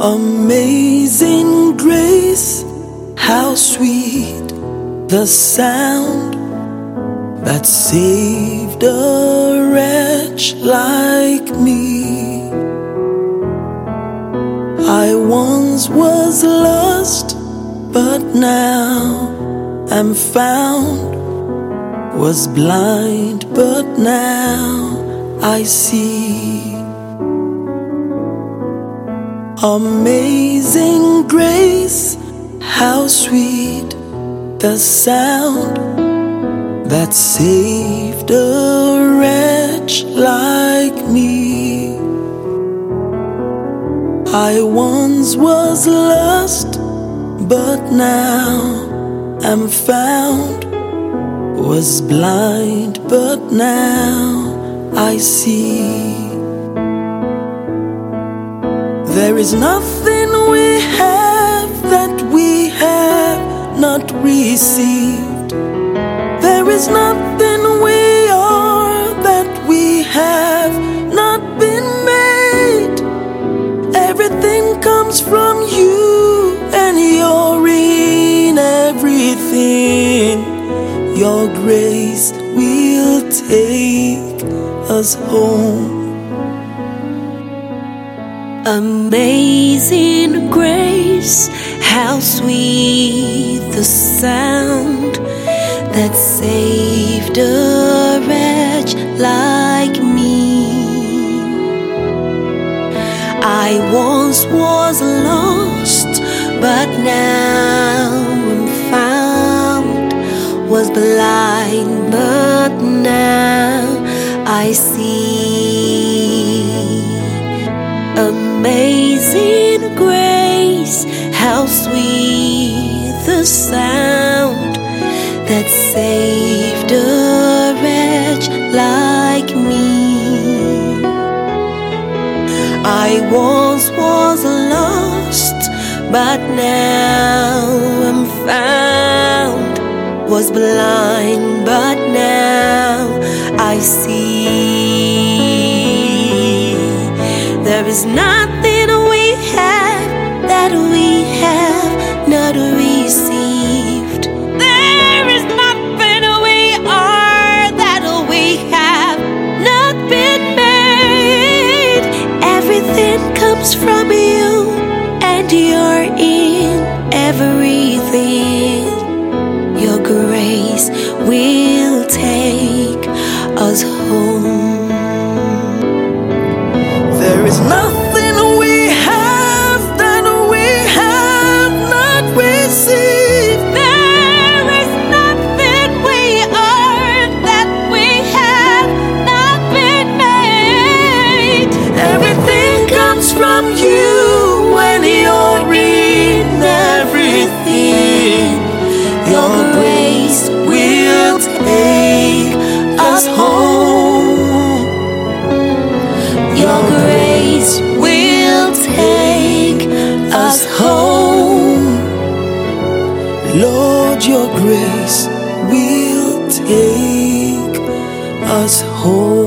Amazing grace, how sweet the sound that saved a wretch like me. I once was lost, but now am found, was blind, but now I see. Amazing grace, how sweet the sound that saved a wretch like me. I once was lost, but now am found, was blind, but now I see. There is nothing we have that we have not received. There is nothing we are that we have not been made. Everything comes from you, and you're in everything. Your grace will take us home. Amazing grace, how sweet the sound that saved a wretch like me. I once was lost, but now am found, was blind, but now I see. Amazing grace, how sweet the sound that saved a wretch like me. I once was lost, but now am found, was blind, but now I see. There is nothing we have that we have not received. There is nothing we are that we have not been made. Everything comes from you, and you're in everything. Your grace will take us home. There is nothing we have that we have not received. There is nothing we are that we have not been made. Everything comes from you, and you're in everything. Your grace will take us home. Your grace will take us home. Lord, your grace will take us home.